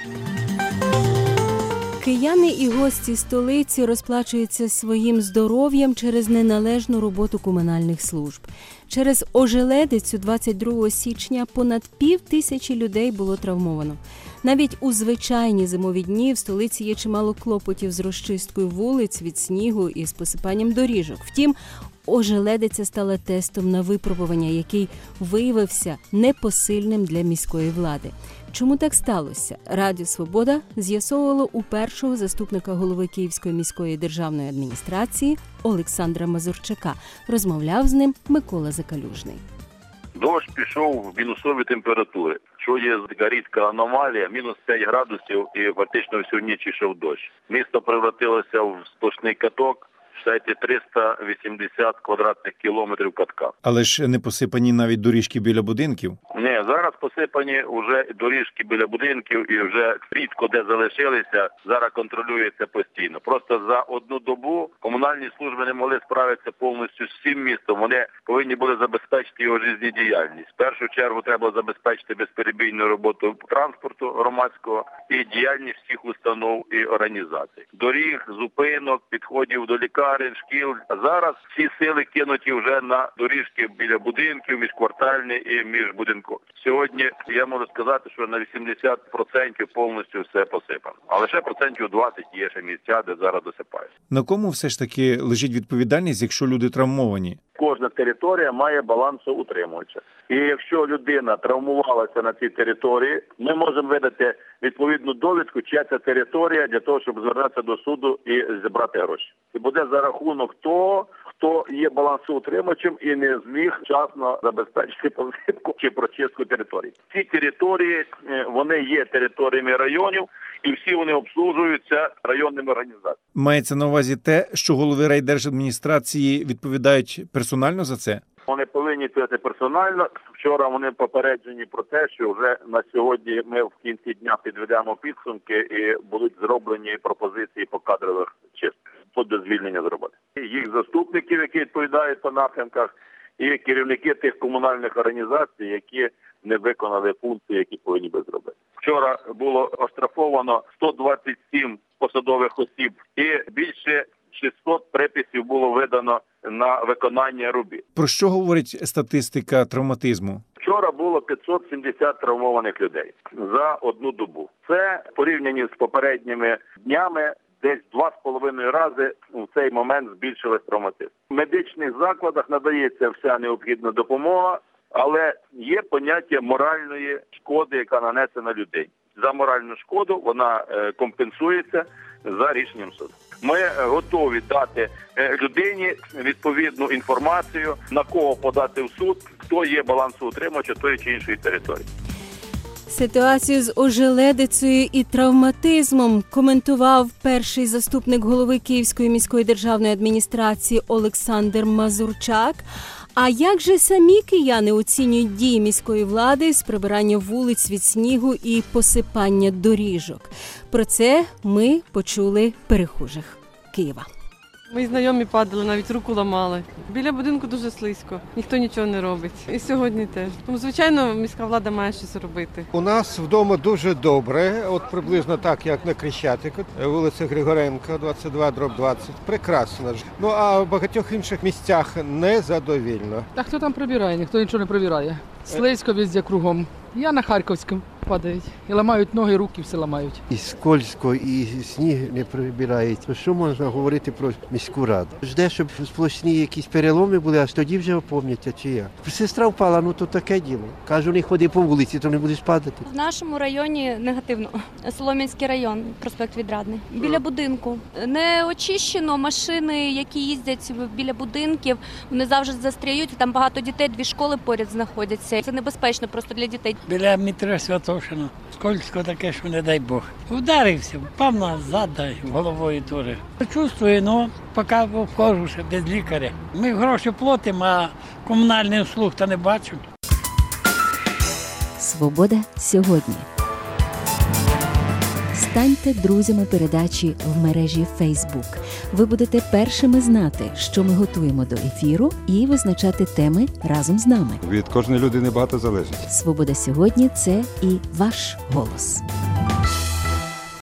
Кияни і гості столиці розплачуються своїм здоров'ям через неналежну роботу комунальних служб. Через ожеледицю 22 січня понад 5000 людей було травмовано. Навіть у звичайні зимові дні в столиці є чимало клопотів з розчисткою вулиць від снігу і з посипанням доріжок. Втім, ожеледиця стала тестом на випробування, який виявився непосильним для міської влади. Чому так сталося? Радіо «Свобода» з'ясовувало у першого заступника голови Київської міської державної адміністрації Олександра Мазурчака. Розмовляв з ним Микола Закалюжний. Дощ пішов в мінусові температури, що є рідка аномалія, мінус 5 градусів і фактично всю ніч йшов дощ. Місто превратилося в сплошний каток. Считайте, 380 квадратних кілометрів катка. Але ж не посипані навіть доріжки біля будинків? Ні, зараз посипані вже доріжки біля будинків і вже рідко де залишилися, зараз контролюється постійно. Просто за одну добу комунальні служби не могли справитися повністю з всім містом. Вони повинні були забезпечити його життєдіяльність. В першу чергу треба забезпечити безперебійну роботу транспорту громадського і діяльність всіх установ і організацій. Доріг, зупинок, підходів до лікарень, шкіл. А зараз всі сили кинуті вже на доріжки біля будинків, міжквартальні і міжбудинкові. Сьогодні я можу сказати, що на 80% повністю все посипано. А лише процентів 20 є ще місця, де зараз досипають. На кому все ж таки лежить відповідальність, якщо люди травмовані? Кожна територія має балансоутримувача. І якщо людина травмувалася на цій території, ми можемо видати відповідну довідку, чия це територія, для того, щоб звернутися до суду і зібрати гроші. І буде за рахунок того, хто є балансоутримувачем і не зміг вчасно забезпечити посипку чи прочистку території. Ці території, вони є територіями районів, і всі вони обслуговуються районними організаціями. Мається на увазі те, що голови райдержадміністрації відповідають персонально за це? Вони повинні відповідати персонально. Вчора вони попереджені про те, що вже на сьогодні ми в кінці дня підведемо підсумки і будуть зроблені пропозиції по кадрових чистках, до звільнення з роботи. Їх заступників, які відповідають по напрямках, і керівники тих комунальних організацій, які не виконали функції, які повинні би зробити. Вчора було оштрафовано 127 посадових осіб і більше 600 приписів було видано на виконання робіт. Про що говорить статистика травматизму? Вчора було 570 травмованих людей за одну добу. Це порівняно з попередніми днями десь 2,5 рази в цей момент збільшилась травматизм. В медичних закладах надається вся необхідна допомога, але є поняття моральної шкоди, яка нанесена людині. За моральну шкоду вона компенсується за рішенням суду. Ми готові дати людині відповідну інформацію, на кого подати в суд, хто є балансоутримувачем тої чи іншої території. Ситуацію з ожеледицею і травматизмом коментував перший заступник голови Київської міської державної адміністрації Олександр Мазурчак. А як же самі кияни оцінюють дії міської влади з прибирання вулиць від снігу і посипання доріжок? Про це ми почули перехожих Києва. Мої знайомі падали, навіть руку ламали. Біля будинку дуже слизько, ніхто нічого не робить. І сьогодні теж. Тому, звичайно, міська влада має щось робити. У нас вдома дуже добре, от приблизно так, як на Крещатику, вулиця Григоренка, 22/20. Прекрасно. Ну, а в багатьох інших місцях незадовільно. Та хто там прибирає? Ніхто нічого не прибирає. Слизько везде кругом. Я на Харківському падають. І ламають ноги, руки все ламають. І скользко, і сніг не прибирають. Що можна говорити про міську раду? Жде, щоб сплошні якісь переломи були, аж тоді вже опомняться, чи як. Сестра впала, ну то таке діло. Кажу, не ходи по вулиці, то не будеш падати. В нашому районі негативно. Солом'янський район, проспект Відрадний. Біля будинку. Не очищено, машини, які їздять біля будинків, вони завжди застряють. Там багато дітей, 2 школи поряд знаходяться. Це небезпечно просто для дітей. Біля метро Святошино. Скользко таке, що не дай Бог. Ударився, впав назад, головою теж. Чувствую, ну, поки вхожу ще без лікаря. Ми гроші платимо, а комунальний услуг то не бачу. Свобода сьогодні. Станьте друзями передачі в мережі Facebook. Ви будете першими знати, що ми готуємо до ефіру, і визначати теми разом з нами. Від кожної людини багато залежить. Свобода сьогодні – це і ваш голос.